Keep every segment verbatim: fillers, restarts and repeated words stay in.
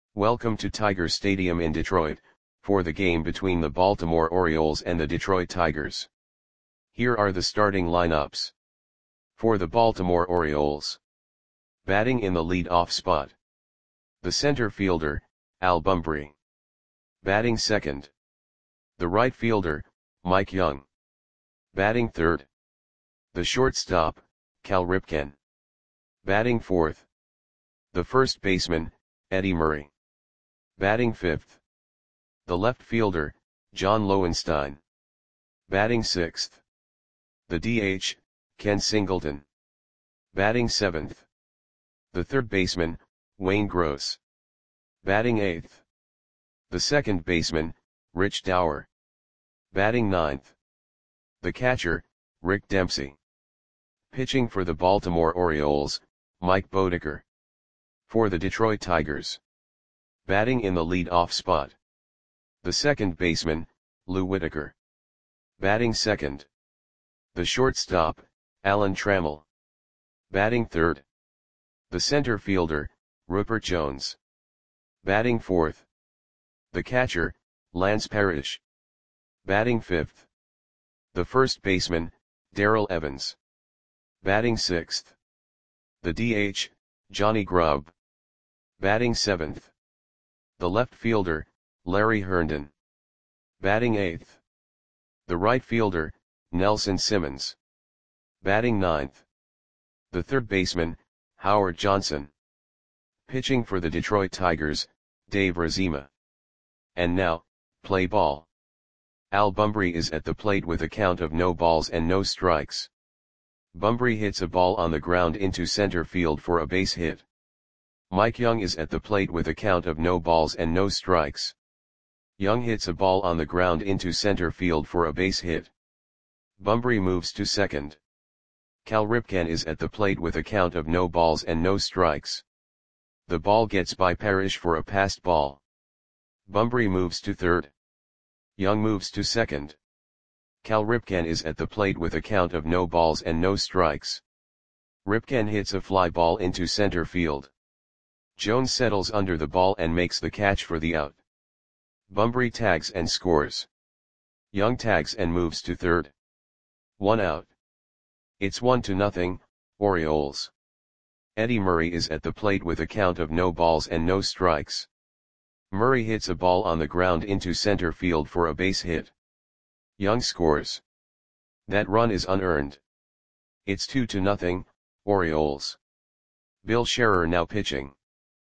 Welcome to Tiger Stadium in Detroit, for the game between the Baltimore Orioles and the Detroit Tigers. Here are the starting lineups. For the Baltimore Orioles. Batting in the lead-off spot. The center fielder, Al Bumbry. Batting second. The right fielder, Mike Young. Batting third. The shortstop, Cal Ripken. Batting fourth. The first baseman, Eddie Murray. Batting fifth. The left fielder, John Lowenstein. Batting sixth. The D H, Ken Singleton. Batting seventh. The third baseman, Wayne Gross. Batting eighth. The second baseman, Rich Dauer. Batting ninth. The catcher, Rick Dempsey. Pitching for the Baltimore Orioles, Mike Boddicker. For the Detroit Tigers. Batting in the lead-off spot. The second baseman, Lou Whitaker. Batting second. The shortstop, Alan Trammell. Batting third. The center fielder, Rupert Jones. Batting fourth. The catcher, Lance Parrish. Batting fifth. The first baseman, Darrell Evans. Batting sixth. The D H, Johnny Grubb. Batting seventh. The left fielder, Larry Herndon. Batting eighth. The right fielder, Nelson Simmons. Batting ninth. The third baseman, Howard Johnson. Pitching for the Detroit Tigers, Dave Razema. And now, play ball. Al Bumbry is at the plate with a count of no balls and no strikes. Bumbry hits a ball on the ground into center field for a base hit. Mike Young is at the plate with a count of no balls and no strikes. Young hits a ball on the ground into center field for a base hit. Bumbry moves to second. Cal Ripken is at the plate with a count of no balls and no strikes. The ball gets by Parrish for a passed ball. Bumbry moves to third. Young moves to second. Cal Ripken is at the plate with a count of no balls and no strikes. Ripken hits a fly ball into center field. Jones settles under the ball and makes the catch for the out. Bumbry tags and scores. Young tags and moves to third. One out. It's one to nothing, Orioles. Eddie Murray is at the plate with a count of no balls and no strikes. Murray hits a ball on the ground into center field for a base hit. Young scores. That run is unearned. It's two to nothing, Orioles. Bill Scherer now pitching.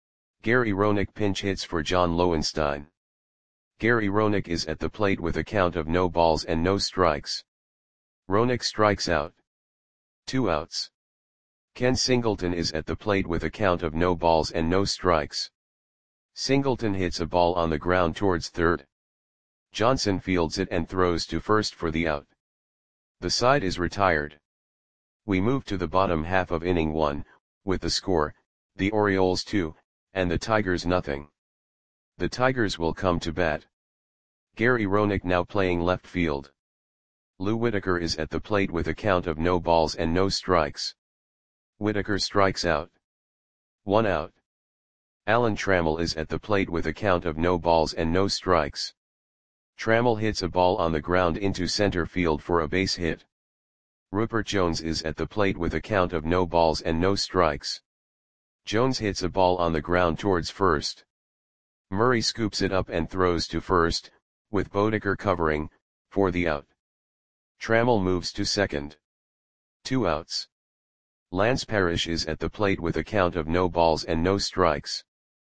Gary Roenick pinch hits for John Lowenstein. Gary Roenick is at the plate with a count of no balls and no strikes. Roenick strikes out. Two outs. Ken Singleton is at the plate with a count of no balls and no strikes. Singleton hits a ball on the ground towards third. Johnson fields it and throws to first for the out. The side is retired. We move to the bottom half of inning one, with the score, the Orioles two, and the Tigers nothing. The Tigers will come to bat. Gary Roenick now playing left field. Lou Whitaker is at the plate with a count of no balls and no strikes. Whitaker strikes out. One out. Alan Trammell is at the plate with a count of no balls and no strikes. Trammell hits a ball on the ground into center field for a base hit. Rupert Jones is at the plate with a count of no balls and no strikes. Jones hits a ball on the ground towards first. Murray scoops it up and throws to first, with Boddicker covering, for the out. Trammell moves to second. Two outs. Lance Parrish is at the plate with a count of no balls and no strikes.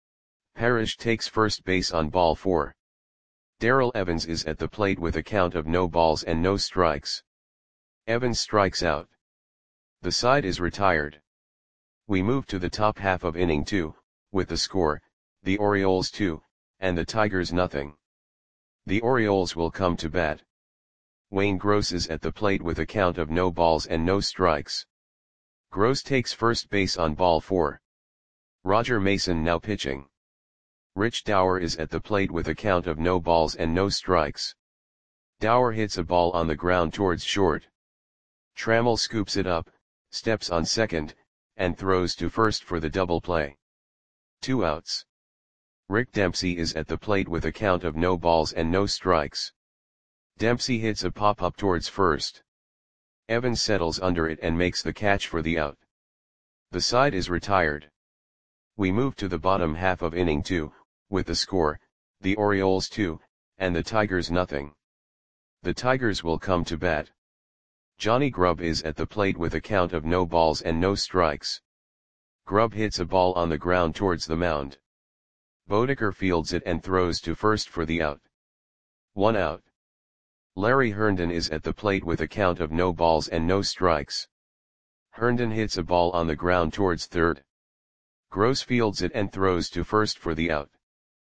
Parrish takes first base on ball four. Darrell Evans is at the plate with a count of no balls and no strikes. Evans strikes out. The side is retired. We move to the top half of inning two, with the score, the Orioles two, and the Tigers nothing. The Orioles will come to bat. Wayne Gross is at the plate with a count of no balls and no strikes. Gross takes first base on ball four. Roger Mason now pitching. Rich Dauer is at the plate with a count of no balls and no strikes. Dauer hits a ball on the ground towards short. Trammell scoops it up, steps on second, and throws to first for the double play. Two outs. Rick Dempsey is at the plate with a count of no balls and no strikes. Dempsey hits a pop-up towards first. Evans settles under it and makes the catch for the out. The side is retired. We move to the bottom half of inning two, with the score, the Orioles two, and the Tigers nothing. The Tigers will come to bat. Johnny Grubb is at the plate with a count of no balls and no strikes. Grubb hits a ball on the ground towards the mound. Bodeker fields it and throws to first for the out. One out. Larry Herndon is at the plate with a count of no balls and no strikes. Herndon hits a ball on the ground towards third. Gross fields it and throws to first for the out.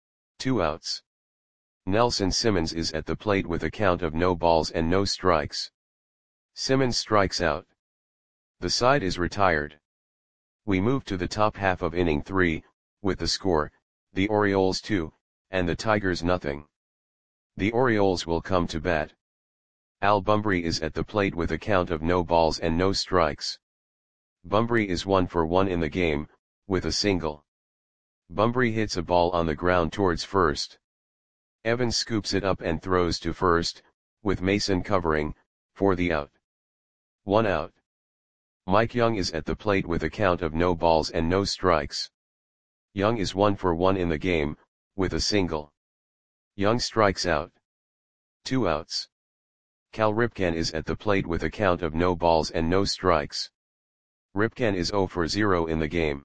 Two outs. Nelson Simmons is at the plate with a count of no balls and no strikes. Simmons strikes out. The side is retired. We move to the top half of inning three, with the score, the Orioles two, and the Tigers nothing. The Orioles will come to bat. Al Bumbry is at the plate with a count of no balls and no strikes. Bumbry is one for one in the game, with a single. Bumbry hits a ball on the ground towards first. Evans scoops it up and throws to first, with Mason covering, for the out. One out. Mike Young is at the plate with a count of no balls and no strikes. Young is one for one in the game, with a single. Young strikes out. Two outs. Cal Ripken is at the plate with a count of no balls and no strikes. Ripken is zero for zero in the game.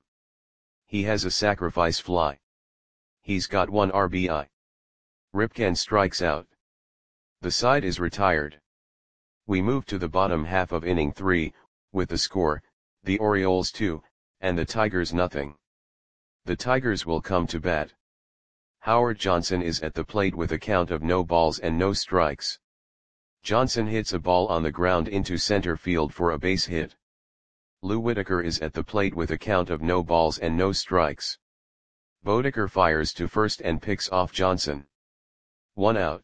He has a sacrifice fly. He's got one R B I. Ripken strikes out. The side is retired. We move to the bottom half of inning three, with the score, the Orioles two, and the Tigers nothing. The Tigers will come to bat. Howard Johnson is at the plate with a count of no balls and no strikes. Johnson hits a ball on the ground into center field for a base hit. Lou Whitaker is at the plate with a count of no balls and no strikes. Bodeker fires to first and picks off Johnson. One out.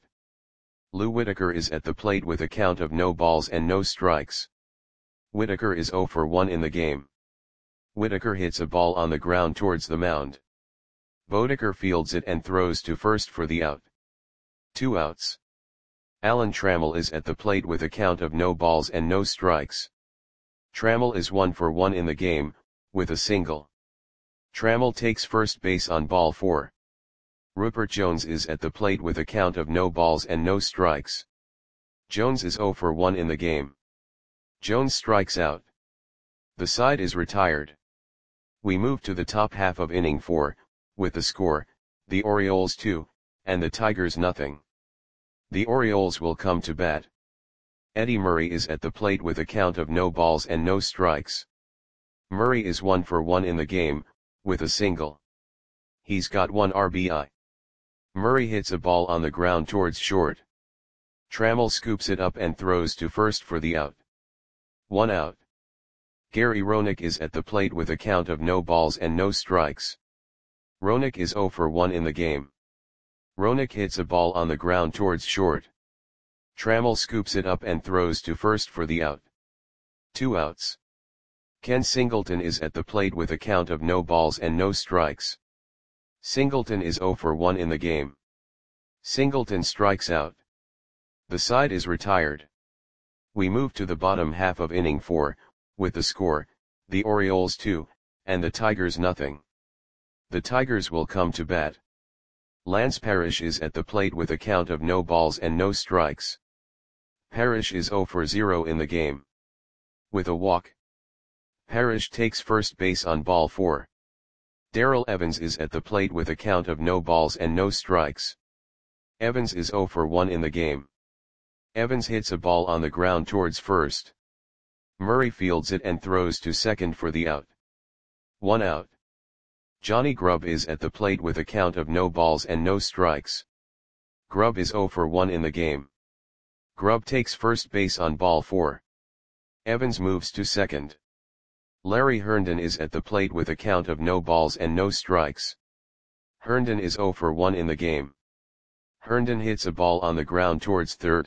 Lou Whitaker is at the plate with a count of no balls and no strikes. Whitaker is zero for one in the game. Whitaker hits a ball on the ground towards the mound. Bodeker fields it and throws to first for the out. Two outs. Alan Trammell is at the plate with a count of no balls and no strikes. Trammell is one for one in the game, with a single. Trammell takes first base on ball four. Rupert Jones is at the plate with a count of no balls and no strikes. Jones is zero for one in the game. Jones strikes out. The side is retired. We move to the top half of inning four, with the score, the Orioles two, and the Tigers nothing. The Orioles will come to bat. Eddie Murray is at the plate with a count of no balls and no strikes. Murray is one for one in the game, with a single. He's got one R B I. Murray hits a ball on the ground towards short. Trammell scoops it up and throws to first for the out. One out. Gary Roenick is at the plate with a count of no balls and no strikes. Roenick is zero for one in the game. Roenick hits a ball on the ground towards short. Trammell scoops it up and throws to first for the out. Two outs. Ken Singleton is at the plate with a count of no balls and no strikes. Singleton is zero for one in the game. Singleton strikes out. The side is retired. We move to the bottom half of inning four, with the score, the Orioles two, and the Tigers nothing. The Tigers will come to bat. Lance Parrish is at the plate with a count of no balls and no strikes. Parrish is zero for zero in the game. With a walk. Parrish takes first base on ball four. Darrell Evans is at the plate with a count of no balls and no strikes. Evans is zero for one in the game. Evans hits a ball on the ground towards first. Murray fields it and throws to second for the out. One out. Johnny Grubb is at the plate with a count of no balls and no strikes. Grubb is zero for one in the game. Grubb takes first base on ball four. Evans moves to second. Larry Herndon is at the plate with a count of no balls and no strikes. Herndon is zero for one in the game. Herndon hits a ball on the ground towards third.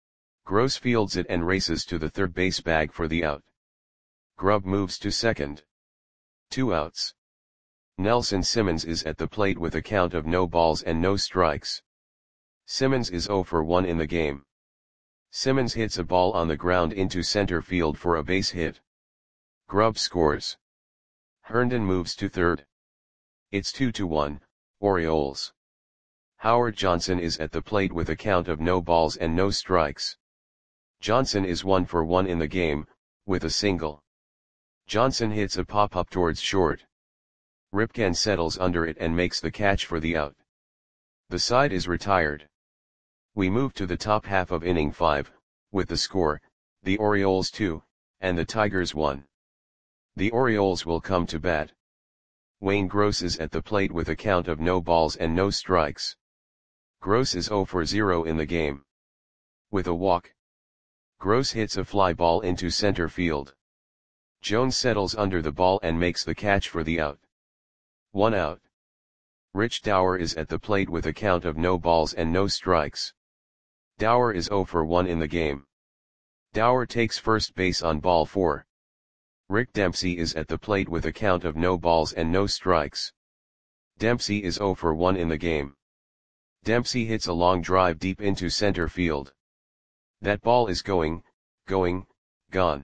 Gross fields it and races to the third base bag for the out. Grubb moves to second. Two outs. Nelson Simmons is at the plate with a count of no balls and no strikes. Simmons is zero for one in the game. Simmons hits a ball on the ground into center field for a base hit. Grubb scores. Herndon moves to third. It's two to one, Orioles. Howard Johnson is at the plate with a count of no balls and no strikes. Johnson is one for one in the game, with a single. Johnson hits a pop-up towards short. Ripken settles under it and makes the catch for the out. The side is retired. We move to the top half of inning five, with the score, the Orioles two, and the Tigers one. The Orioles will come to bat. Wayne Gross is at the plate with a count of no balls and no strikes. Gross is zero for zero in the game. With a walk. Gross hits a fly ball into center field. Jones settles under the ball and makes the catch for the out. One out. Rich Dower is at the plate with a count of no balls and no strikes. Dower is zero for one in the game. Dower takes first base on ball four. Rick Dempsey is at the plate with a count of no balls and no strikes. Dempsey is zero for one in the game. Dempsey hits a long drive deep into center field. That ball is going, going, gone.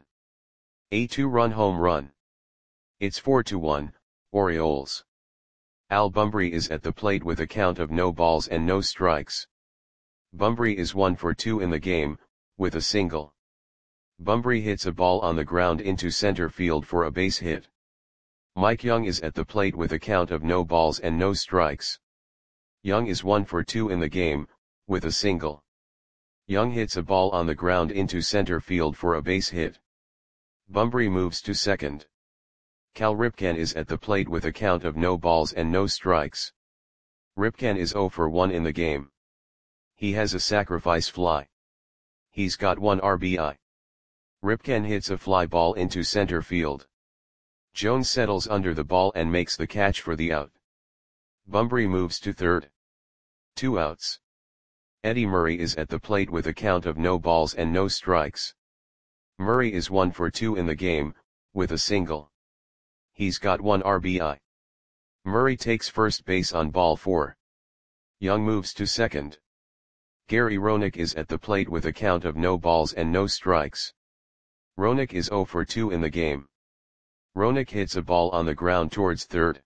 A two-run home run. It's four to one, Orioles. Al Bumbry is at the plate with a count of no balls and no strikes. Bumbry is one for two in the game, with a single. Bumbry hits a ball on the ground into center field for a base hit. Mike Young is at the plate with a count of no balls and no strikes. Young is one for two in the game, with a single. Young hits a ball on the ground into center field for a base hit. Bumbry moves to second. Cal Ripken is at the plate with a count of no balls and no strikes. Ripken is zero for one in the game. He has a sacrifice fly. He's got one R B I. Ripken hits a fly ball into center field. Jones settles under the ball and makes the catch for the out. Bumbry moves to third. Two outs. Eddie Murray is at the plate with a count of no balls and no strikes. Murray is one for two in the game, with a single. He's got one R B I. Murray takes first base on ball four. Young moves to second. Gary Roenick is at the plate with a count of no balls and no strikes. Roenick is zero for two in the game. Roenick hits a ball on the ground towards third.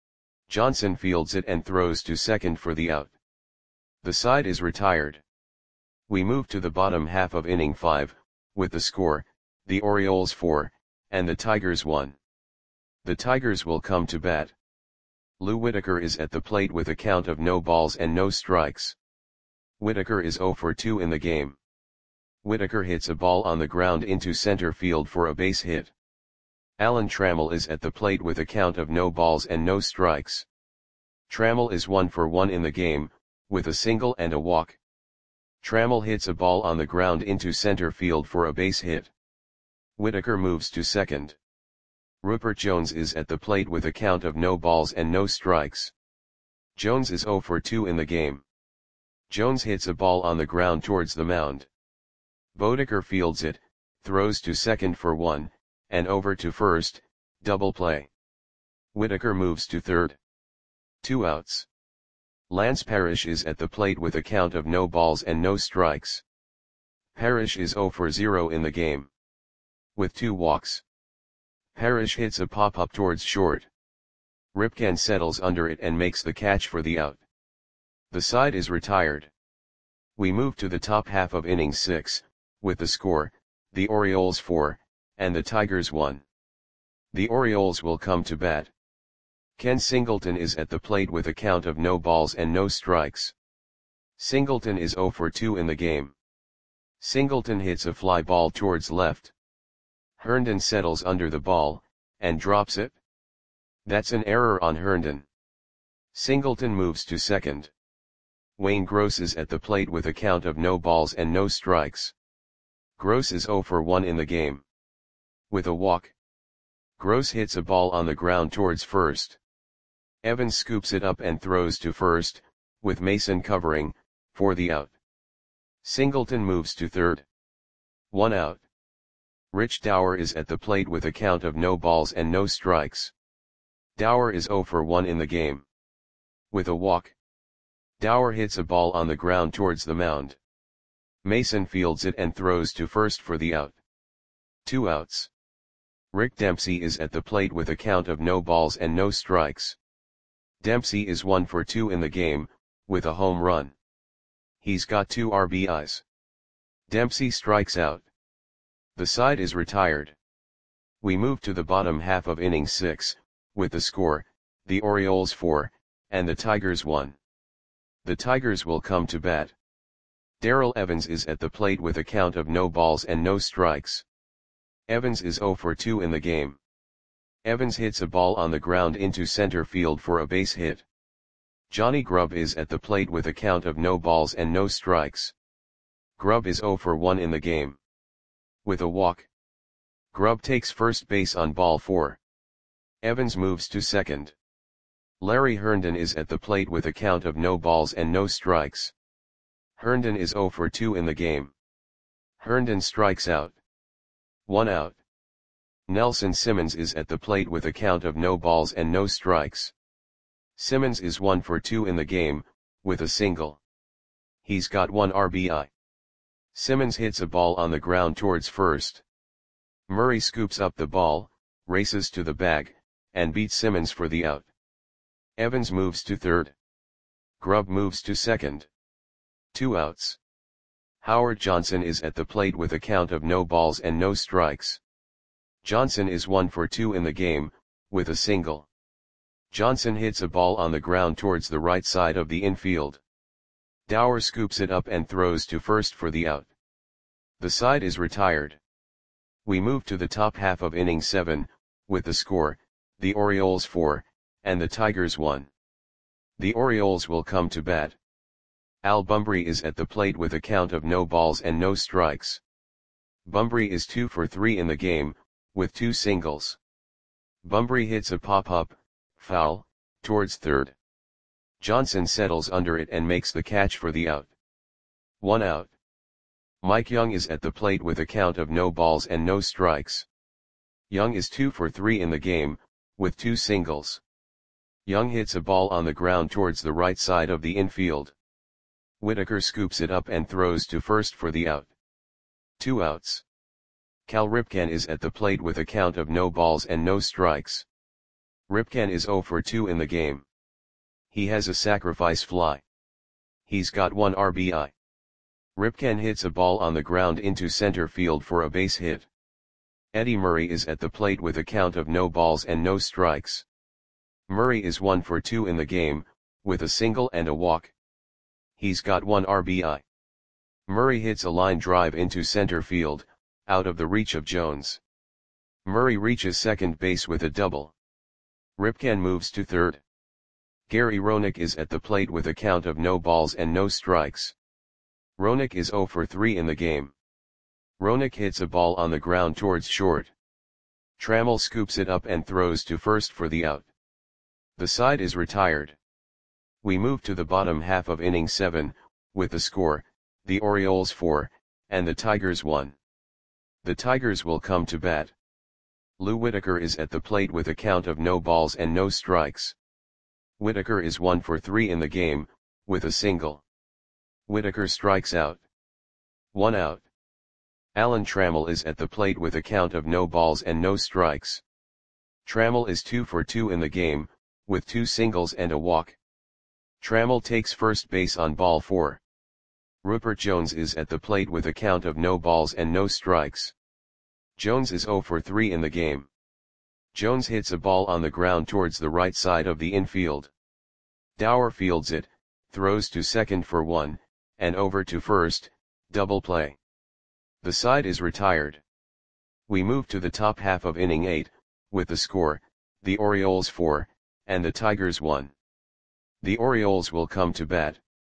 Johnson fields it and throws to second for the out. The side is retired. We move to the bottom half of inning five, with the score, the Orioles four, and the Tigers one. The Tigers will come to bat. Lou Whitaker is at the plate with a count of no balls and no strikes. Whitaker is zero for two in the game. Whitaker hits a ball on the ground into center field for a base hit. Alan Trammell is at the plate with a count of no balls and no strikes. Trammell is one for one in the game, with a single and a walk. Trammell hits a ball on the ground into center field for a base hit. Whitaker moves to second. Rupert Jones is at the plate with a count of no balls and no strikes. Jones is zero for two in the game. Jones hits a ball on the ground towards the mound. Bodeker fields it, throws to second for one, and over to first, double play. Whitaker moves to third. Two outs. Lance Parrish is at the plate with a count of no balls and no strikes. Parrish is zero for zero in the game. With two walks. Parrish hits a pop-up towards short. Ripken settles under it and makes the catch for the out. The side is retired. We move to the top half of inning six, with the score, the Orioles four, and the Tigers one. The Orioles will come to bat. Ken Singleton is at the plate with a count of no balls and no strikes. Singleton is zero for two in the game. Singleton hits a fly ball towards left. Herndon settles under the ball, and drops it. That's an error on Herndon. Singleton moves to second. Wayne Gross is at the plate with a count of no balls and no strikes. Gross is zero for one in the game. With a walk. Gross hits a ball on the ground towards first. Evans scoops it up and throws to first, with Mason covering, for the out. Singleton moves to third. One out. Rich Dower is at the plate with a count of no balls and no strikes. Dower is zero for one in the game. With a walk, Dower hits a ball on the ground towards the mound. Mason fields it and throws to first for the out. Two outs. Rick Dempsey is at the plate with a count of no balls and no strikes. Dempsey is one for two in the game, with a home run. He's got two R B Is. Dempsey strikes out. The side is retired. We move to the bottom half of inning six, with the score, the Orioles four, and the Tigers one. The Tigers will come to bat. Darrell Evans is at the plate with a count of no balls and no strikes. Evans is zero for two in the game. Evans hits a ball on the ground into center field for a base hit. Johnny Grubb is at the plate with a count of no balls and no strikes. Grubb is zero for one in the game. With a walk, Grubb takes first base on ball four. Evans moves to second. Larry Herndon is at the plate with a count of no balls and no strikes. Herndon is zero for two in the game. Herndon strikes out. One out. Nelson Simmons is at the plate with a count of no balls and no strikes. Simmons is one for two in the game, with a single. He's got one R B I. Simmons hits a ball on the ground towards first. Murray scoops up the ball, races to the bag, and beats Simmons for the out. Evans moves to third. Grubb moves to second. Two outs. Howard Johnson is at the plate with a count of no balls and no strikes. Johnson is one for two in the game, with a single. Johnson hits a ball on the ground towards the right side of the infield. Dower scoops it up and throws to first for the out. The side is retired. We move to the top half of inning seven, with the score, the Orioles four, and the Tigers one. The Orioles will come to bat. Al Bumbry is at the plate with a count of no balls and no strikes. Bumbry is two for three in the game, with two singles. Bumbry hits a pop-up, foul, towards third. Johnson settles under it and makes the catch for the out. One out. Mike Young is at the plate with a count of no balls and no strikes. Young is two for three in the game, with two singles. Young hits a ball on the ground towards the right side of the infield. Whitaker scoops it up and throws to first for the out. Two outs. Cal Ripken is at the plate with a count of no balls and no strikes. Ripken is zero for two in the game. He has a sacrifice fly. He's got one R B I. Ripken hits a ball on the ground into center field for a base hit. Eddie Murray is at the plate with a count of no balls and no strikes. Murray is one for two in the game, with a single and a walk. He's got one R B I. Murray hits a line drive into center field, out of the reach of Jones. Murray reaches second base with a double. Ripken moves to third. Gary Roenick is at the plate with a count of no balls and no strikes. Roenick is zero for three in the game. Roenick hits a ball on the ground towards short. Trammell scoops it up and throws to first for the out. The side is retired. We move to the bottom half of inning seven, with the score, the Orioles four, and the Tigers one. The Tigers will come to bat. Lou Whitaker is at the plate with a count of no balls and no strikes. Whitaker is one for three in the game, with a single. Whitaker strikes out. One out. Alan Trammell is at the plate with a count of no balls and no strikes. Trammell is two for two in the game, with two singles and a walk. Trammell takes first base on ball four. Rupert Jones is at the plate with a count of no balls and no strikes. Jones is zero for three in the game. Jones hits a ball on the ground towards the right side of the infield. Dower fields it, throws to second for one, and over to first, double play. The side is retired. We move to the top half of inning eight, with the score, the Orioles four, and the Tigers one. The Orioles will come to bat.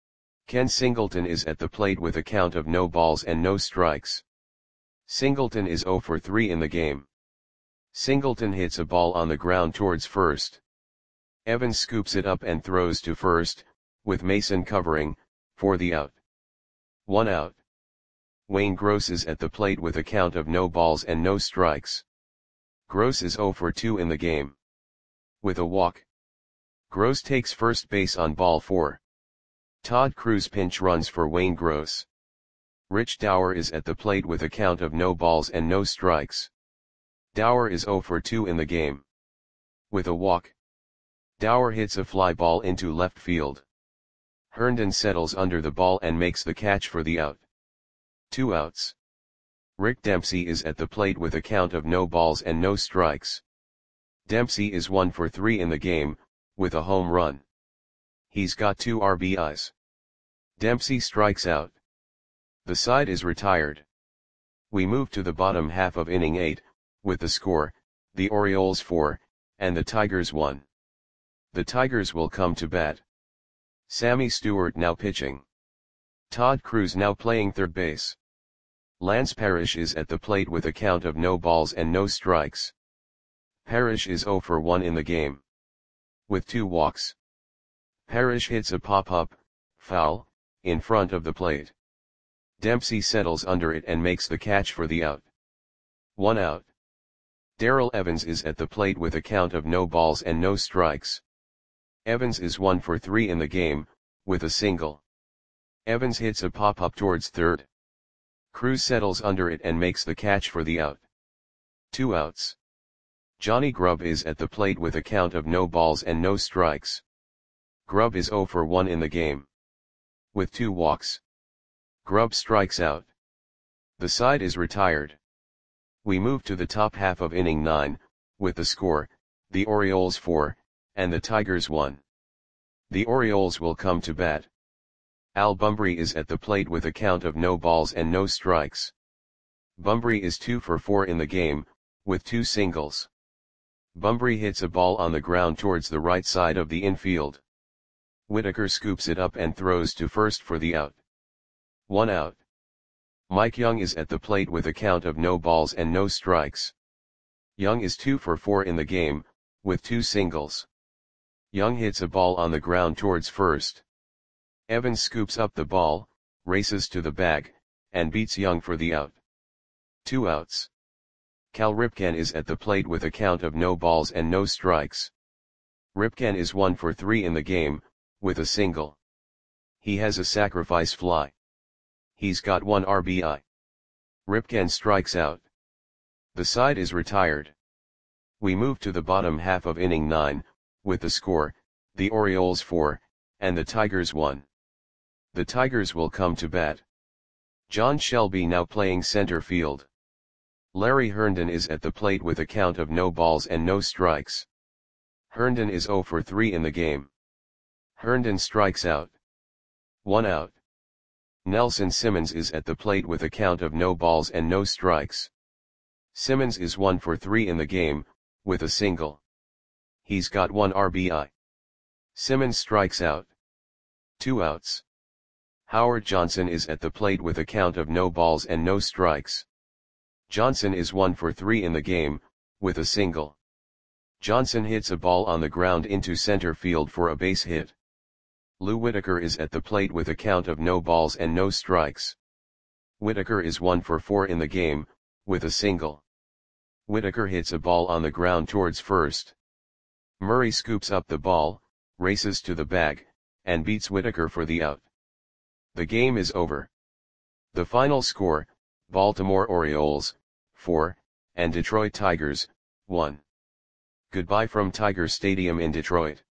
Ken Singleton is at the plate with a count of no balls and no strikes. Singleton is zero for three in the game. Singleton hits a ball on the ground towards first. Evans scoops it up and throws to first, with Mason covering, for the out. One out. Wayne Gross is at the plate with a count of no balls and no strikes. Gross is zero for two in the game. with a walk. Gross takes first base on ball four. Todd Cruz pinch runs for Wayne Gross. Rich Dower is at the plate with a count of no balls and no strikes. Dower is oh for two in the game. With a walk. Dower hits a fly ball into left field. Herndon settles under the ball and makes the catch for the out. Two outs. Rick Dempsey is at the plate with a count of no balls and no strikes. Dempsey is one for three in the game, with a home run. He's got two R B Is. Dempsey strikes out. The side is retired. We move to the bottom half of inning eight, with the score, the Orioles four, and the Tigers one. The Tigers will come to bat. Sammy Stewart now pitching. Todd Cruz now playing third base. Lance Parrish is at the plate with a count of no balls and no strikes. Parrish is oh for one in the game. With two walks. Parrish hits a pop-up, foul, in front of the plate. Dempsey settles under it and makes the catch for the out. One out. Darrell Evans is at the plate with a count of no balls and no strikes. Evans is one for three in the game, with a single. Evans hits a pop-up towards third. Cruz settles under it and makes the catch for the out. Two outs. Johnny Grubb is at the plate with a count of no balls and no strikes. Grubb is oh for one in the game. With two walks. Grubb strikes out. The side is retired. We move to the top half of inning nine, with the score, the Orioles four, and the Tigers one. The Orioles will come to bat. Al Bumbry is at the plate with a count of no balls and no strikes. Bumbry is two for four in the game, with two singles. Bumbry hits a ball on the ground towards the right side of the infield. Whitaker scoops it up and throws to first for the out. One out. Mike Young is at the plate with a count of no balls and no strikes. Young is two for four in the game, with two singles. Young hits a ball on the ground towards first. Evans scoops up the ball, races to the bag, and beats Young for the out. Two outs. Cal Ripken is at the plate with a count of no balls and no strikes. Ripken is one for three in the game, with a single. He has a sacrifice fly. He's got one R B I. Ripken strikes out. The side is retired. We move to the bottom half of inning nine, with the score, the Orioles four, and the Tigers one. The Tigers will come to bat. John Shelby now playing center field. Larry Herndon is at the plate with a count of no balls and no strikes. Herndon is oh for three in the game. Herndon strikes out. One out. Nelson Simmons is at the plate with a count of no balls and no strikes. Simmons is one for three in the game, with a single. He's got one R B I. Simmons strikes out. Two outs. Howard Johnson is at the plate with a count of no balls and no strikes. Johnson is one for three in the game, with a single. Johnson hits a ball on the ground into center field for a base hit. Lou Whitaker is at the plate with a count of no balls and no strikes. Whitaker is one for four in the game, with a single. Whitaker hits a ball on the ground towards first. Murray scoops up the ball, races to the bag, and beats Whitaker for the out. The game is over. The final score, Baltimore Orioles, four, and Detroit Tigers, one. Goodbye from Tiger Stadium in Detroit.